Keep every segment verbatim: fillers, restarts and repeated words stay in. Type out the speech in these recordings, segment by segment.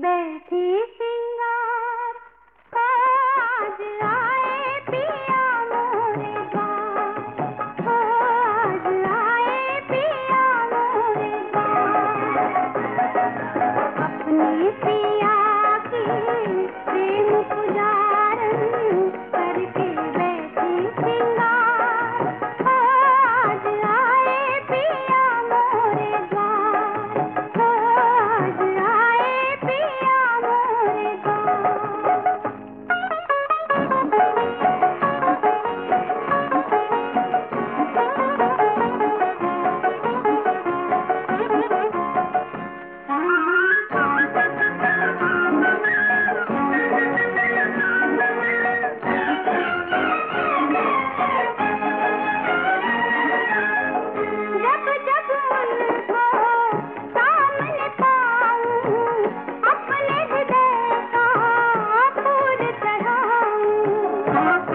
बैठी सिंगार, आज आए पिया मोरे द्वार, आज आए पिया मोरे द्वार। अपनी पिया की प्रेम पुजारन करके बैठी सिंगार, आज आए पिया मोरे द्वार, आज आए पिया मोरे द्वार। जब जब उनको सामने पाऊं, अपने हृदय का फूल चढ़ाऊं।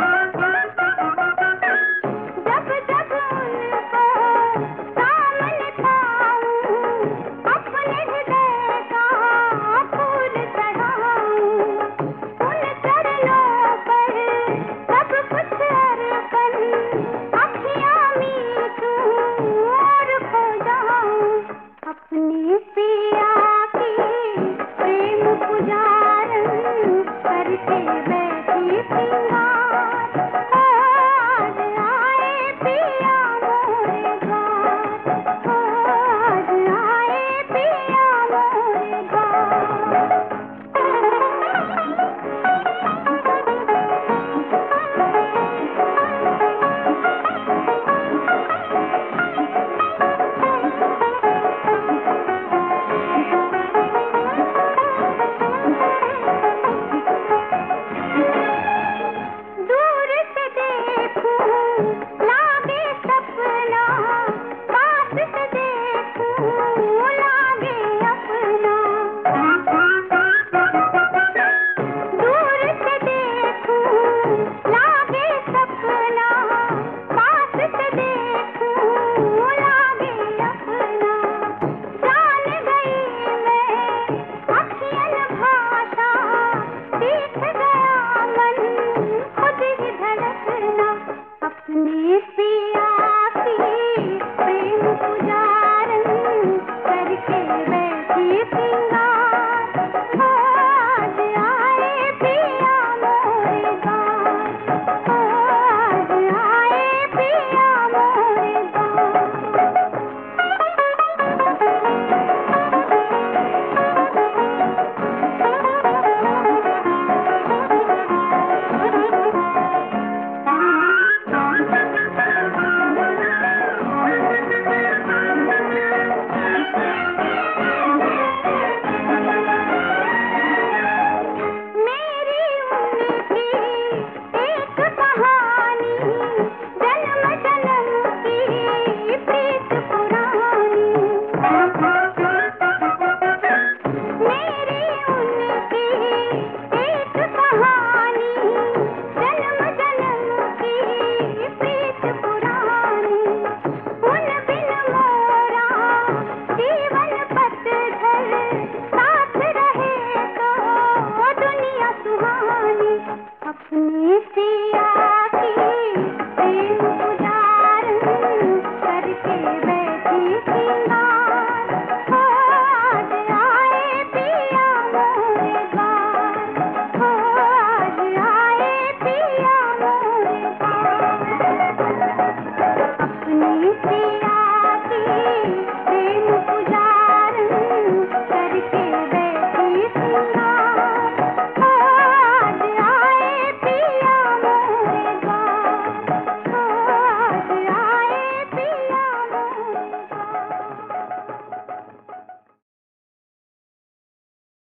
जब जब उनको सामने पाऊं, अपने हृदय का फूल चढ़ाऊं। उन चरणों पर सब कुछ अर्पण, अखियाँ मीटूं और खो जाऊं। अपनी पिया की प्रेम पुजारन करके बैठी सिंगार, आज आए पिया मोरे द्वार, आज आए पिया मोरे द्वार। दूर से देखूं लागे सपना, पास से देखूं लागे अपना। दूर से देखूं लागे सपना, पास से देखूं लागे अपना। जान गई मैं अखियन भाषा, सीख गया मन खुद ही धड़कना। अपनी पिया की प्रेम पुजारन करके बैठी सिंगार, आज आए पिया मोरे द्वार, आज आए पिया मोरे द्वार। मेरी उनकी एक कहानी, जन्म जन्म की प्रीत पुरानी। मेरी उनकी एक कहानी, जन्म जन्म की प्रीत पुरानी। उन बिन मोरा जीवन पतझड़, साथ रहे तो दुनिया सुहानी। अपनी पिया